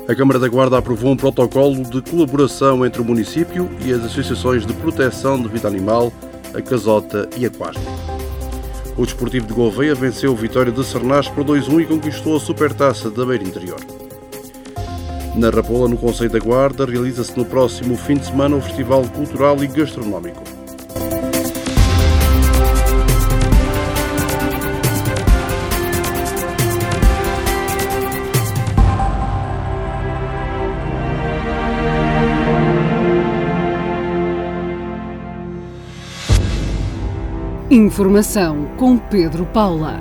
A Câmara da Guarda aprovou um protocolo de colaboração entre o município e as associações de proteção de vida animal, a Casota e a Quasme. O Desportivo de Gouveia venceu o Vitória de Sernás por 2-1 e conquistou a Supertaça da Beira Interior. Na Rapola, no Concelho da Guarda, realiza-se no próximo fim de semana o Festival Cultural e Gastronómico. Informação com Pedro Paula.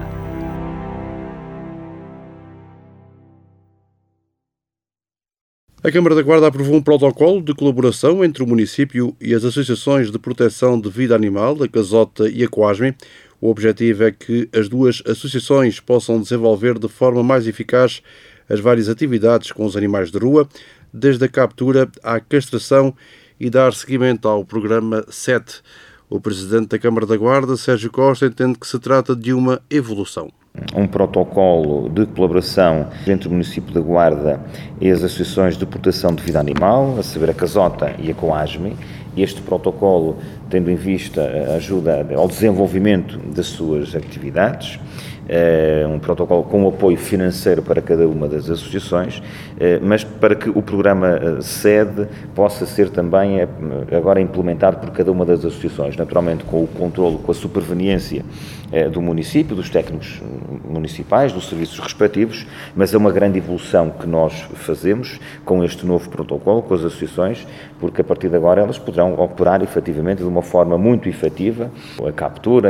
A Câmara da Guarda aprovou um protocolo de colaboração entre o município e as associações de proteção de vida animal, a Casota e a Quasme. O objetivo é que as duas associações possam desenvolver de forma mais eficaz as várias atividades com os animais de rua, desde a captura à castração, e dar seguimento ao programa 7. O Presidente da Câmara da Guarda, Sérgio Costa, entende que se trata de uma evolução. Um protocolo de colaboração entre o município da Guarda e as associações de proteção de vida animal, a saber a Casota e a Quasme. Este protocolo, tendo em vista a ajuda ao desenvolvimento das suas atividades, um protocolo com apoio financeiro para cada uma das associações, mas para que o programa SED possa ser também agora implementado por cada uma das associações, naturalmente com o controlo, com a superveniência do município, dos técnicos municipais, dos serviços respectivos, mas é uma grande evolução que nós fazemos com este novo protocolo, com as associações, porque a partir de agora elas poderão operar efetivamente de uma forma muito efetiva a captura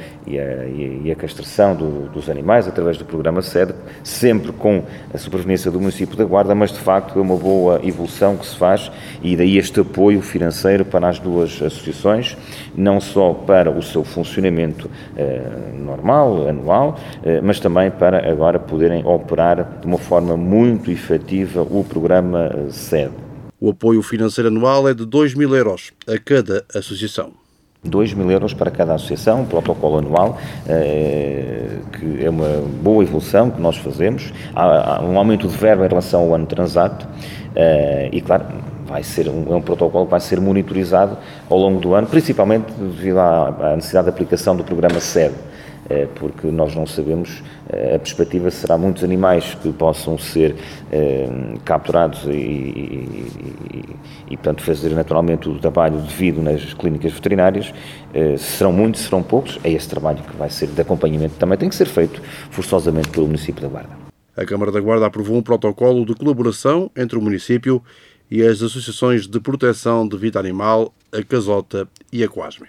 e a castração dos animais através do programa SED, sempre com a superveniência do município da Guarda, mas de facto é uma boa evolução que se faz, e daí este apoio financeiro para as duas associações, não só para o seu funcionamento normal, anual, mas também para agora poderem operar de uma forma muito efetiva o programa SED. O apoio financeiro anual é de 2.000 euros a cada associação. 2.000 euros para cada associação, um protocolo anual, que é uma boa evolução que nós fazemos. Há um aumento de verba em relação ao ano transato e, claro, é um protocolo que vai ser monitorizado ao longo do ano, principalmente devido à necessidade de aplicação do programa SED, porque nós não sabemos, a perspectiva será muitos animais que possam ser capturados e, portanto, fazer naturalmente o trabalho devido nas clínicas veterinárias. Serão muitos, serão poucos, é esse trabalho que vai ser de acompanhamento, também tem que ser feito forçosamente pelo município da Guarda. A Câmara da Guarda aprovou um protocolo de colaboração entre o município e as associações de proteção de vida animal, a Casota e a Quasme.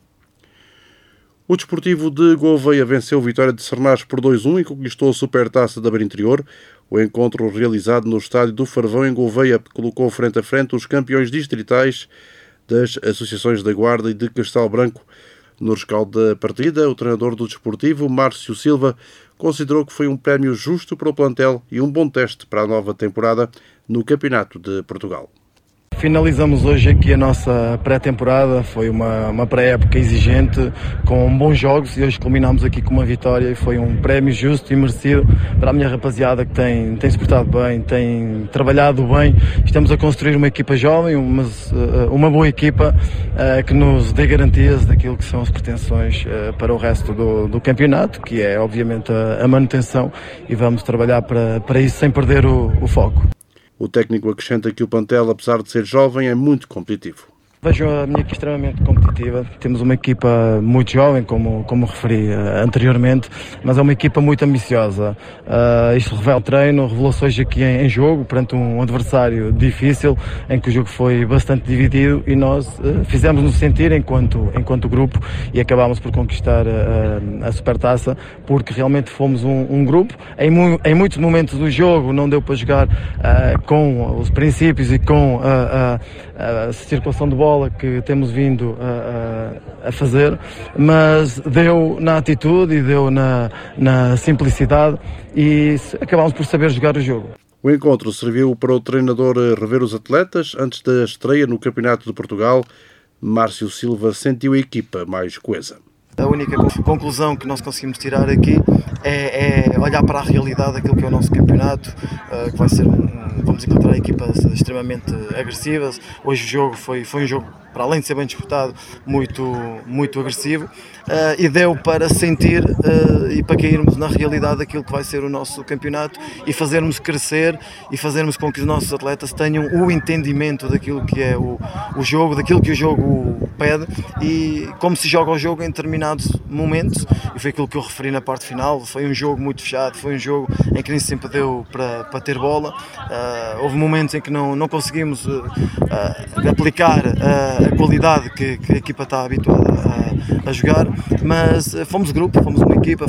O Desportivo de Gouveia venceu o Vitória de Sernás por 2-1 e conquistou a Supertaça da Beira Interior. O encontro realizado no estádio do Farvão, em Gouveia, colocou frente a frente os campeões distritais das associações da Guarda e de Castelo Branco. No rescaldo da partida, o treinador do Desportivo, Márcio Silva, considerou que foi um prémio justo para o plantel e um bom teste para a nova temporada no Campeonato de Portugal. Finalizamos hoje aqui a nossa pré-temporada, foi uma pré-época exigente, com bons jogos, e hoje culminamos aqui com uma vitória e foi um prémio justo e merecido para a minha rapaziada que tem se portado bem, tem trabalhado bem. Estamos a construir uma equipa jovem, uma boa equipa que nos dê garantias daquilo que são as pretensões para o resto do campeonato, que é obviamente a manutenção, e vamos trabalhar para isso sem perder o foco. O técnico acrescenta que o plantel, apesar de ser jovem, é muito competitivo. Vejo a minha equipa extremamente competitiva. Temos uma equipa muito jovem, como referi anteriormente, mas é uma equipa muito ambiciosa. Isto revela o treino, revelou-se hoje aqui em jogo, perante um adversário difícil, em que o jogo foi bastante dividido, e nós fizemos-nos sentir enquanto grupo e acabámos por conquistar a Supertaça, porque realmente fomos um grupo. Em muitos momentos do jogo não deu para jogar com os princípios e com a circulação de bola que temos vindo a fazer, mas deu na atitude e deu na simplicidade, e acabámos por saber jogar o jogo. O encontro serviu para o treinador rever os atletas antes da estreia no Campeonato de Portugal. Márcio Silva sentiu a equipa mais coesa. A única conclusão que nós conseguimos tirar aqui é olhar para a realidade daquilo que é o nosso campeonato, que vai ser vamos encontrar equipas extremamente agressivas. Hoje o jogo foi um jogo, para além de ser bem disputado, muito agressivo, e deu para sentir e para cairmos na realidade daquilo que vai ser o nosso campeonato e fazermos crescer e fazermos com que os nossos atletas tenham o entendimento daquilo que é o jogo, daquilo que o jogo pede e como se joga o jogo em determinados momentos. E foi aquilo que eu referi na parte final. Foi um jogo muito fechado, foi um jogo em que nem sempre deu para ter bola. Houve momentos em que não conseguimos aplicar a qualidade que a equipa está habituada a jogar, mas fomos grupo, fomos uma equipa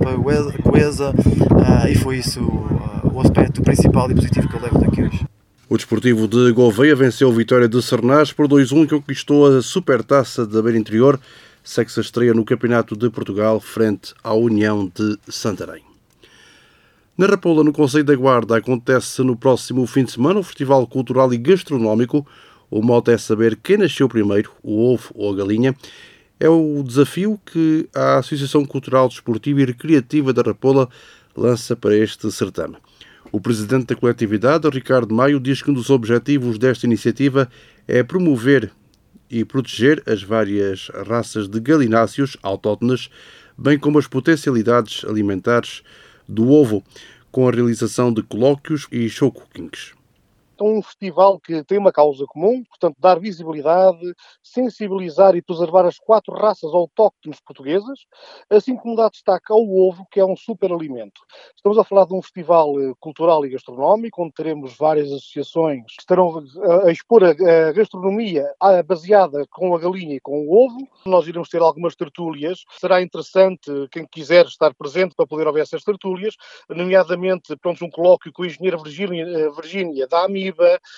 coesa, e foi isso o aspecto principal e positivo que eu levo daqui hoje. O Desportivo de Gouveia venceu a Vitória de Sernás por 2-1 e conquistou a Supertaça da Beira Interior, segue-se a estreia no Campeonato de Portugal frente à União de Santarém. Na Rapola, no Concelho da Guarda, acontece no próximo fim de semana o Festival Cultural e Gastronómico. O mote é saber quem nasceu primeiro, o ovo ou a galinha. É o desafio que a Associação Cultural, Desportiva e Recreativa da Rapola lança para este certame. O presidente da coletividade, Ricardo Maio, diz que um dos objetivos desta iniciativa é promover e proteger as várias raças de galináceos autóctones, bem como as potencialidades alimentares do ovo, com a realização de colóquios e show cookings. É um festival que tem uma causa comum, portanto, dar visibilidade, sensibilizar e preservar as 4 raças autóctones portuguesas, assim como dar destaque ao ovo, que é um superalimento. Estamos a falar de um festival cultural e gastronómico, onde teremos várias associações que estarão a expor a gastronomia baseada com a galinha e com o ovo. Nós iremos ter algumas tertúlias. Será interessante quem quiser estar presente para poder ouvir essas tertúlias, nomeadamente um colóquio com a engenheira Virgínia da AMIBA,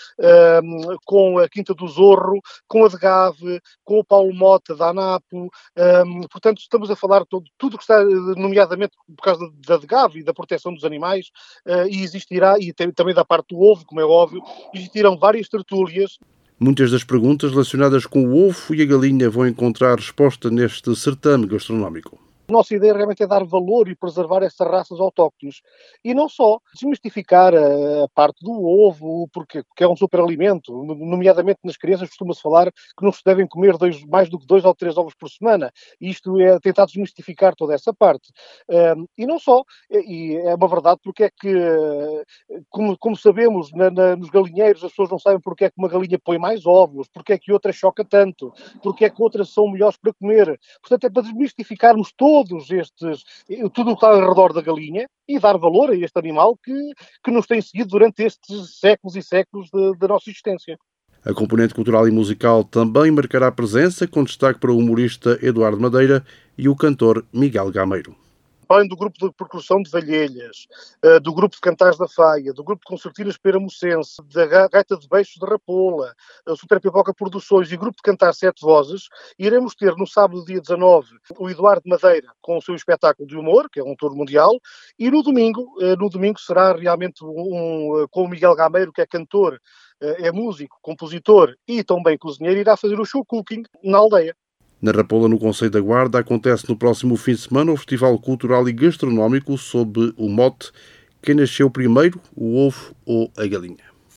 com a Quinta do Zorro, com a Degave, com o Paulo Mota da ANAPO. Portanto, estamos a falar de tudo que está, nomeadamente por causa da Degave e da proteção dos animais, e existirá, e também da parte do ovo, como é óbvio, existirão várias tertúlias. Muitas das perguntas relacionadas com o ovo e a galinha vão encontrar resposta neste certame gastronómico. A nossa ideia realmente é dar valor e preservar essas raças autóctones. E não só desmistificar a parte do ovo, porque é um superalimento. Nomeadamente nas crianças costuma-se falar que não se devem comer mais do que 2 ou 3 ovos por semana. E isto é tentar desmistificar toda essa parte. E não só. E é uma verdade porque é que, como sabemos, nos galinheiros as pessoas não sabem porque é que uma galinha põe mais ovos, porque é que outra choca tanto, porque é que outras são melhores para comer. Portanto, é para desmistificarmos tudo o que está ao redor da galinha e dar valor a este animal que nos tem seguido durante estes séculos e séculos da nossa existência. A componente cultural e musical também marcará presença, com destaque para o humorista Eduardo Madeira e o cantor Miguel Gameiro. Além do grupo de percussão de Valhelhas, do grupo de cantares da Faia, do grupo de concertinas Peramocense, da gaita de Beixos de Rapola, a Super Pipoca Produções e o grupo de cantar 7 Vozes, iremos ter no sábado, dia 19, o Eduardo Madeira com o seu espetáculo de humor, que é um tour mundial, e no domingo será realmente com o Miguel Gameiro, que é cantor, é músico, compositor e também cozinheiro, irá fazer o show cooking na aldeia. Na Rapola, no Concelho da Guarda, acontece no próximo fim de semana o Festival Cultural e Gastronómico sob o mote "Quem nasceu primeiro, o ovo ou a galinha?".